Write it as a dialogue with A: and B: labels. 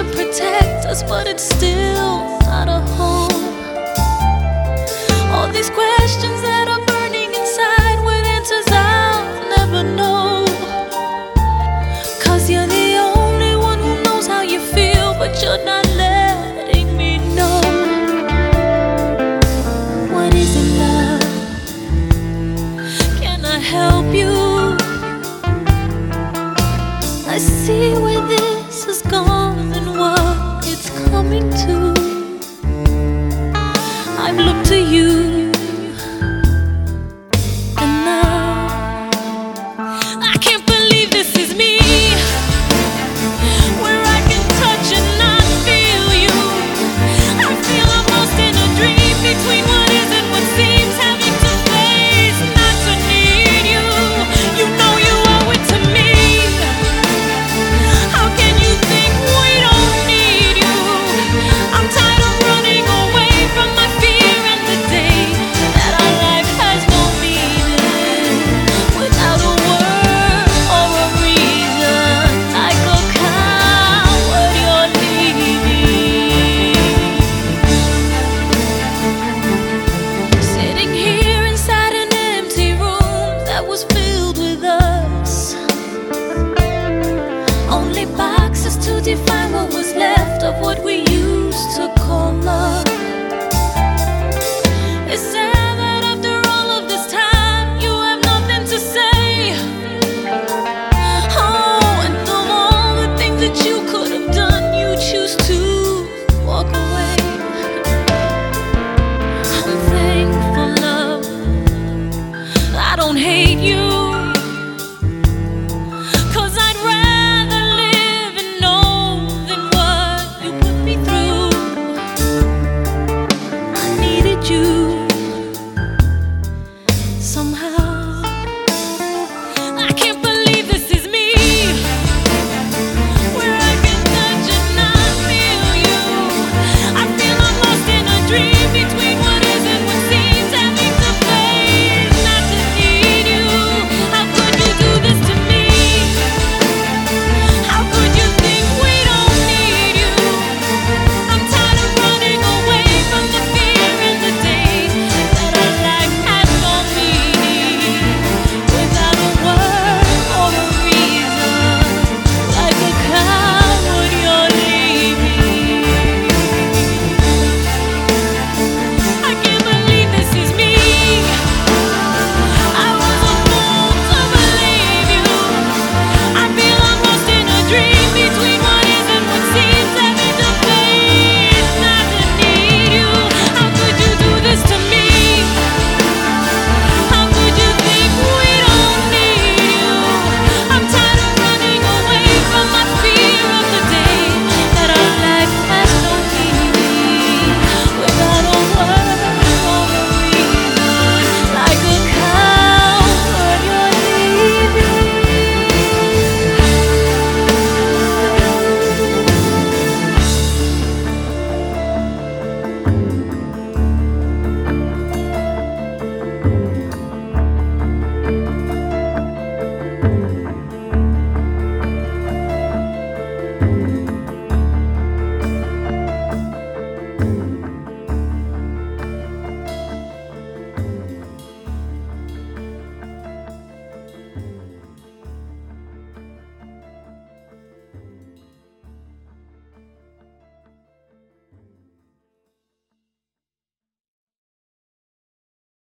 A: protect us, but it's still not a home. All these questions that are burning inside with answers I'll never know. 'Cause you're the only one who knows how you feel, but you're not letting me know. What is it, love? Can I help you? I see where this has gone and what it's coming to. I've looked to you